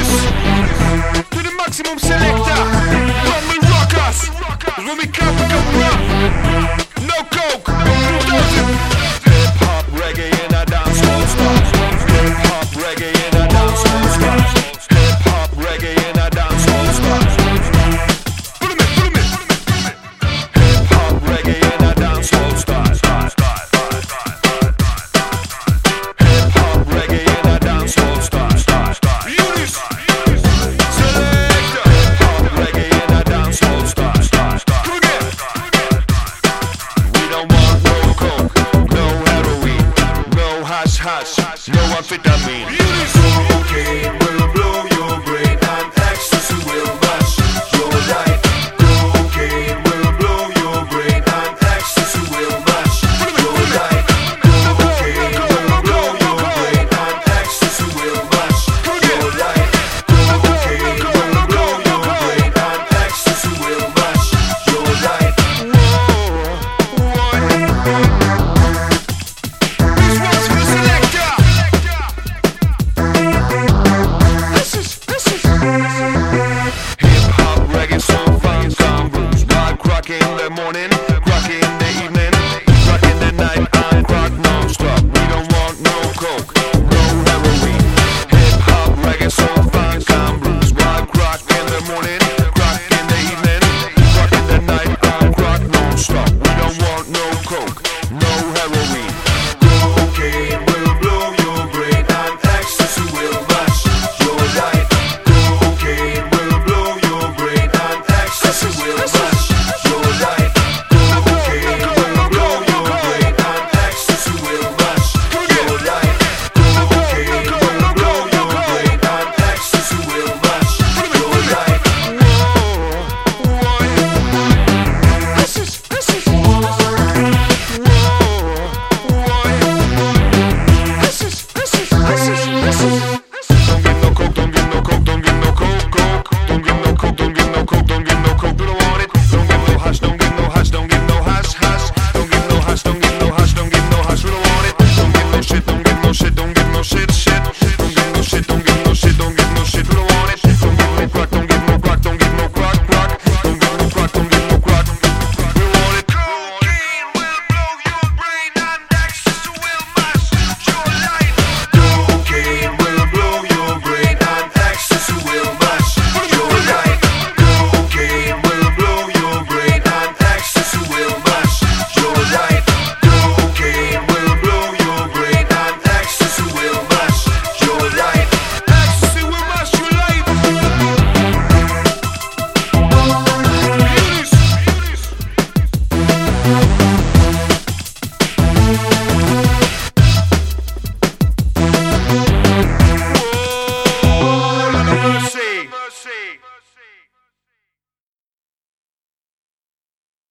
To the maximum selector. Rumble rockers. When we come rock. No coke. 2000. Hip hop reggae in a dance hall spot. Hip hop reggae in a dance hall spot. Hip hop reggae in a dance hall spot. Put 'em in. Hip hop reggae in a dance hall spot. Hip hop reggae in a dance hall spot. No amphetamine. Cocaine will blow your brain and ecstasy will mash your life. Cocaine will blow your brain and ecstasy will mash your life. Cocaine will blow your brain and ecstasy will mash your life. Cocaine will blow your brain and ecstasy will mash your life. In the morning, crack in the evening, crack in the night, and crack non-stop. We don't want no coke, no heroin. Hip-hop, reggae, soul, funk, and blues. Wild crack in the morning, crack in the evening, crack in the night, and crack non-stop. We don't want no coke, no heroin. Cocaine will blow your brain and ecstasy will mash your life. Cocaine will blow your brain and ecstasy will mash your life. Cocaine will blow your brain and ecstasy will mash your life. Cocaine will blow your brain and ecstasy will mash your life. Don't get no coke, don't get no coke, don't get no coke, coke. Don't get no coke, don't get no coke, don't get no coke. We don't want it. Don't get no hash, don't get no hash, don't get no hash, hash. Don't get no hash, don't get no hash, don't get no hash. We don't want it. Don't get no shit, don't get no shit, don't get no shit, shit.